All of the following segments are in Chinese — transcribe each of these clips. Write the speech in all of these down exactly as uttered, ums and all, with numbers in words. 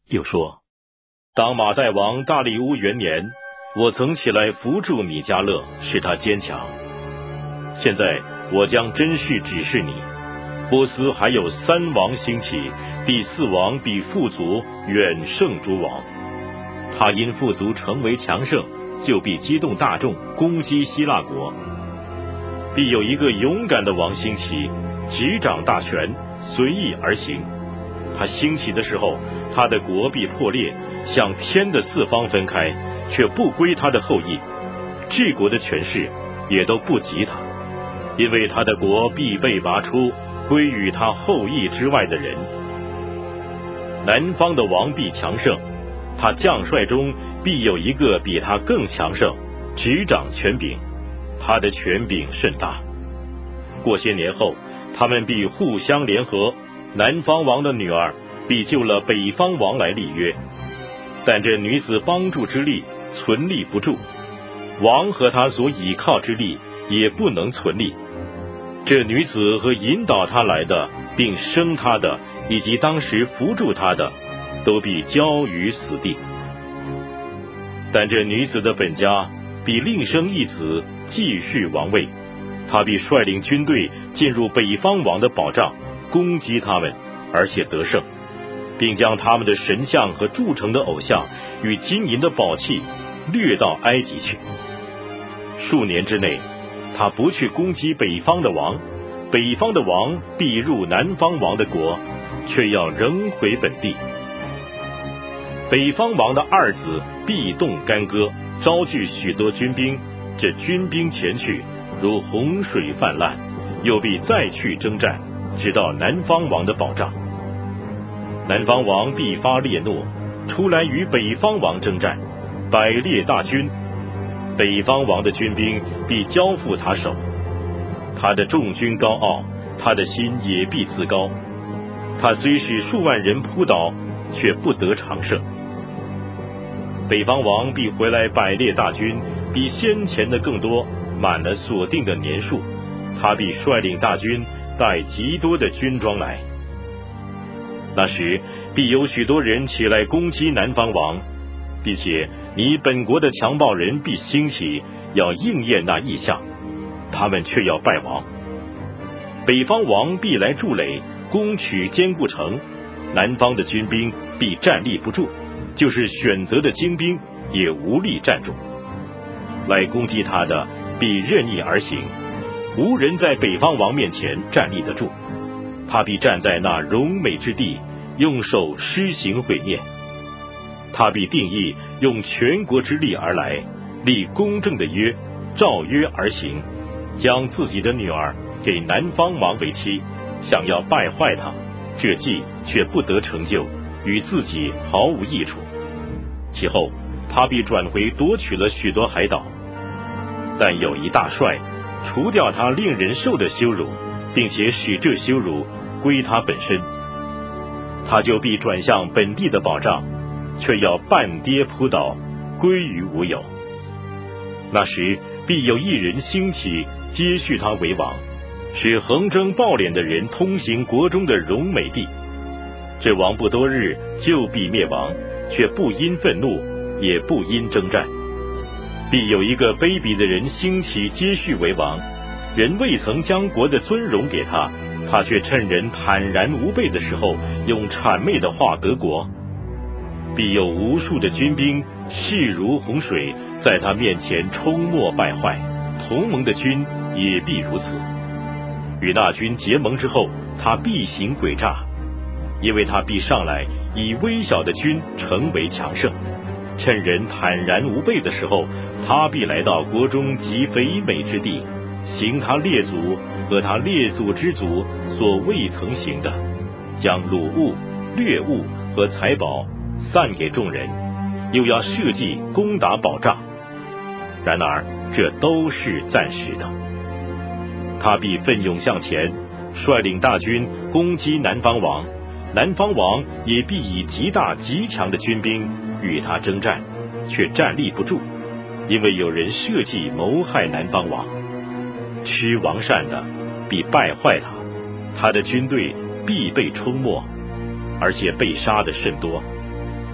又说，当马代王大利乌元年，我曾起来扶助米迦勒，使他坚强。现在我将真事指示你，波斯还有三王兴起，第四王比富足远胜诸王。他因富足成为强盛，就必激动大众，攻击希腊国。必有一个勇敢的王兴起，执掌大权，随意而行。他兴起的时候，他的国必破裂，向天的四方分开，却不归他的后裔。治国的权势也都不及他，因为他的国必被拔出，归于他后裔之外的人。南方的王必强盛，他将帅中必有一个比他更强盛，执掌权柄，他的权柄甚大。过些年后，他们必互相联合，南方王的女儿必救了北方王来立约，但这女子帮助之力存立不住，王和他所倚靠之力也不能存立。这女子和引导他来的，并生他的，以及当时扶助他的，都必交于死地。但这女子的本家必另生一子，继续王位，他必率领军队进入北方王的保障，攻击他们，而且得胜，并将他们的神像和铸成的偶像与金银的宝器掠到埃及去。数年之内，他不去攻击北方的王，北方的王必入南方王的国，却要仍回本地。北方王的二子必动干戈，招聚许多军兵，这军兵前去，如洪水泛滥，又必再去征战，直到南方王的保障。南方王必发烈怒，出来与北方王征战，百列大军，北方王的军兵必交付他手。他的众军高傲，他的心也必自高。他虽使数万人扑倒，却不得长胜。北方王必回来百列大军，比先前的更多，满了所定的年数。他必率领大军，带极多的军装来。那时必有许多人起来攻击南方王，并且你本国的强暴人必兴起，要应验那异象，他们却要败亡。北方王必来筑垒，攻取坚固城，南方的军兵必站立不住，就是选择的精兵也无力站住。来攻击他的必任意而行，无人在北方王面前站立得住。他必站在那荣美之地，用手施行毁灭。他必定义用全国之力而来，立公正的约，照约而行，将自己的女儿给南方王为妻，想要败坏他，这计却不得成就，与自己毫无益处。其后他必转回夺取了许多海岛，但有一大帅除掉他令人受的羞辱，并且使这羞辱归他本身，他就必转向本地的保障，却要半跌扑倒，归于无有。那时必有一人兴起，接续他为王，使横征暴敛的人通行国中的荣美地。这王不多日就必灭亡，却不因愤怒，也不因征战。必有一个卑鄙的人兴起，接续为王，人未曾将国的尊荣给他，他却趁人坦然无备的时候，用谄媚的话得国。必有无数的军兵势如洪水，在他面前冲没败坏，同盟的军也必如此。与那军结盟之后，他必行诡诈，因为他必上来以微小的军成为强盛。趁人坦然无备的时候，他必来到国中极肥美之地，行他列祖和他列祖之祖所未曾行的，将掳物、掠物和财宝散给众人，又要设计攻打保障。然而这都是暂时的。他必奋勇向前，率领大军攻击南方王，南方王也必以极大极强的军兵与他征战，却站立不住，因为有人设计谋害南方王。吃王膳的必败坏他，他的军队必被冲没，而且被杀的甚多。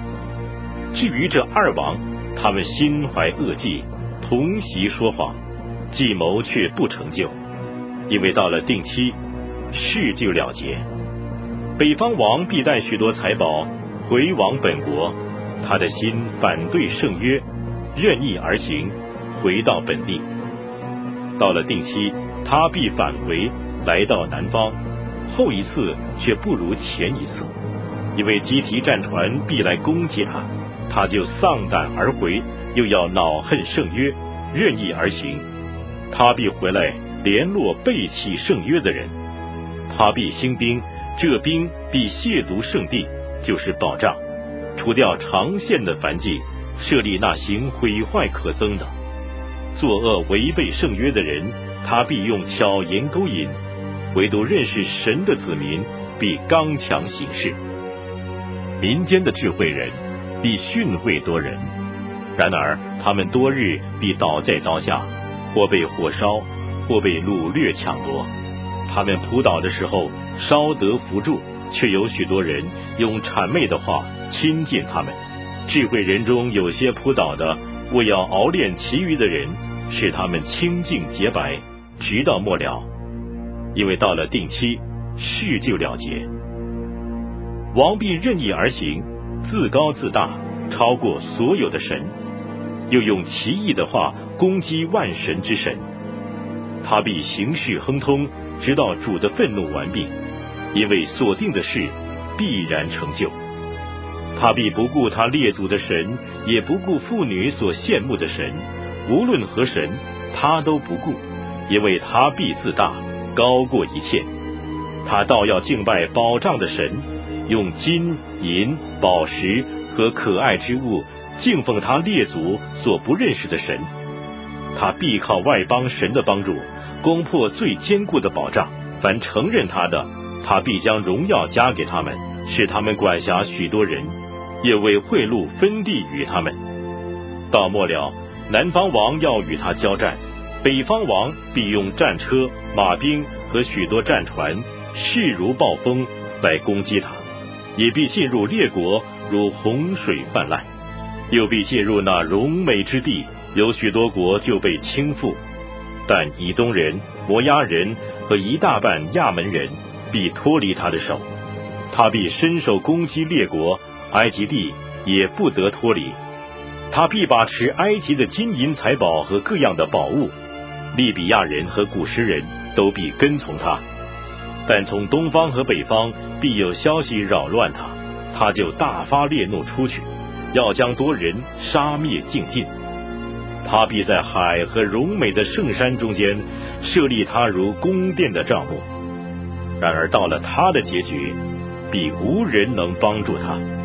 至于这二王，他们心怀恶计，同席说谎，计谋却不成就，因为到了定期，事就了结。北方王必带许多财宝回往本国，他的心反对圣约，任意而行，回到本地。到了定期，他必返回，来到南方，后一次却不如前一次，因为基提战船必来攻击他，他就丧胆而回，又要恼恨圣约，任意而行。他必回来联络背弃圣约的人，他必兴兵，这兵必亵渎圣地，就是保障，除掉长线的燔祭，设立那行毁坏可憎的作恶违背圣约的人，他必用巧言勾引，唯独认识神的子民必刚强行事。民间的智慧人必训诲多人，然而他们多日必倒在刀下，或被火烧，或被掳掠抢夺。他们扑倒的时候稍得扶助，却有许多人用谄媚的话亲近他们。智慧人中有些扑倒的，为要熬炼其余的人，使他们清净洁白，直到末了。因为到了定期，事就了结。王必任意而行，自高自大，超过所有的神，又用奇异的话攻击万神之神。他必行事亨通，直到主的愤怒完毕，因为所定的事必然成就。他必不顾他列祖的神，也不顾妇女所羡慕的神，无论何神他都不顾，因为他必自大，高过一切。他倒要敬拜保障的神，用金银宝石和可爱之物敬奉他列祖所不认识的神。他必靠外邦神的帮助，攻破最坚固的保障。凡承认他的，他必将荣耀加给他们，使他们管辖许多人，也为贿赂分地与他们。到末了，南方王要与他交战，北方王必用战车、马兵和许多战船，势如暴风来攻击他，也必进入列国，如洪水泛滥，又必进入那荣美之地，有许多国就被倾覆。但以东人、摩押人和一大半亚门人必脱离他的手，他必伸手攻击列国，埃及地也不得脱离。他必把持埃及的金银财宝和各样的宝物，利比亚人和古时人都必跟从他。但从东方和北方必有消息扰乱他，他就大发烈怒出去，要将多人杀灭尽尽。他必在海和荣美的圣山中间设立他如宫殿的帐幕，然而到了他的结局，必无人能帮助他。